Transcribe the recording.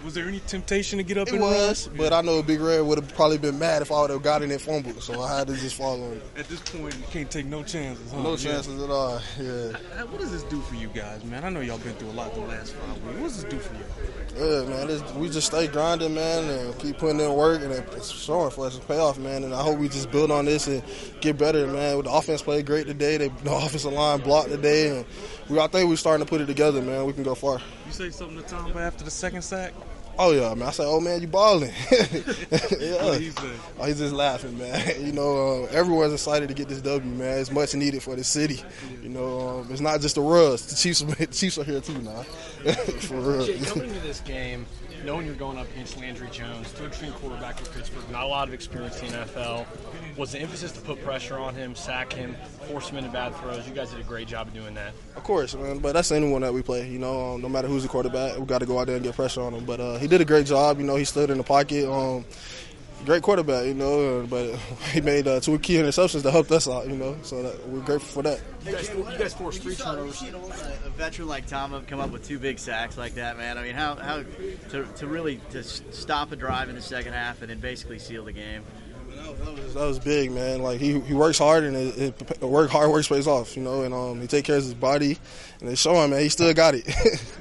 Was there any temptation to get up It and was, run? but I know Big Red would have probably been mad if I would have gotten it fumbled, so I had to just follow him. At this point, you can't take no chances, huh? No chances at all, yeah. What does this do for you guys, man? I know y'all been through a lot the last 5 weeks. What does this do for you? Yeah, man, we just stay grinding, man, and keep putting in work, and it's showing for us to pay off, man. And I hope we just build on this and get better, man. The offense played great today. The offensive line blocked today, and I think we're starting to put it together, man. We can go far. You say something to Tamba after the second sack? Oh, yeah, man. I said, oh, man, you balling. Yeah. What did he say? Oh, he's just laughing, man. You know, everyone's excited to get this W, man. It's much needed for the city. You know, it's not just the Russ. The Chiefs are here, too, now. For real. Jay, coming into this game, knowing you're going up against Landry Jones, third-string quarterback for Pittsburgh, not a lot of experience in the NFL, was the emphasis to put pressure on him, sack him, force him into bad throws? You guys did a great job of doing that. Of course, man. But that's anyone that we play. You know, no matter who's the quarterback, we got to go out there and get pressure on him. But he did a great job. You know, he stood in the pocket. Great quarterback, you know, but he made 2 key interceptions that helped us out, you know, so we're grateful for that. You guys forced 3 turnovers. A veteran like Tamba come up with 2 big sacks like that, man. I mean, how to really stop a drive in the second half and then basically seal the game. That was big, man. Like he works hard, and work pays off, you know, and he take care of his body, and it's showing, man. He still got it.